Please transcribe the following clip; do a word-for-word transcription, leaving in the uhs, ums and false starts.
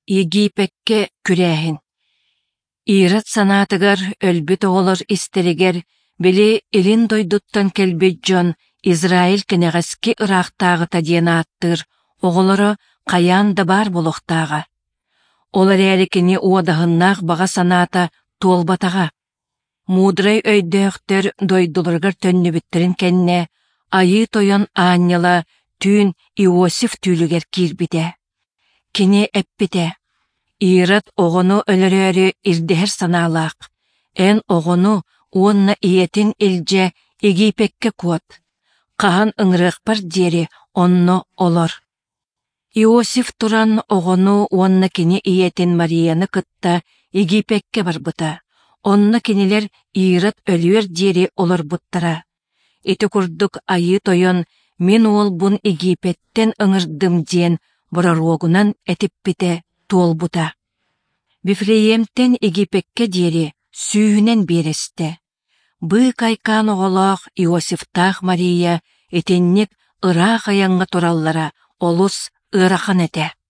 Египекке күрәһин. Ират санатыгар өлбүт оҕолор истеригер били илин дойдуттан келбит дьон Израиль кенеҕэски ыраахтааҕыта диэн ааттыр оҕолоро хайаан да бар болохтааҕа. Олар эрикини уодаһыннаах баҕа санаата туолбатаҕа. Муудрай өйдөөхтөр дойдуларгар төннүбүттерин кэннэ айыы тойон аанньала түүн Иосиф түүлүгэр киирбите. Кини эппите. Ират оҕону өлөрөөрү ирдэһэр санаалаах. Эн оҕону уонна иетин илдьэ Египекке куот. Хаһан ыҥырыахпар диэри онно олор. Иосиф туран оҕону уонна кини иетин Марияны кытта Египекке барбыта. Онно кинилер Ират өлүөр диэри олорбуттара. Ити курдук айыы тойон мен уолбун Египеттен ыҥырдым диэн боророгунан этиппите туолбута. Вифлеемтен Египекке диэри сүүһүнэн биэрэстэ. Быы кайкаан оҕолоох Иосифтаах Мария этинник ыраах аяҥҥа тураллара олус ыарахан этэ.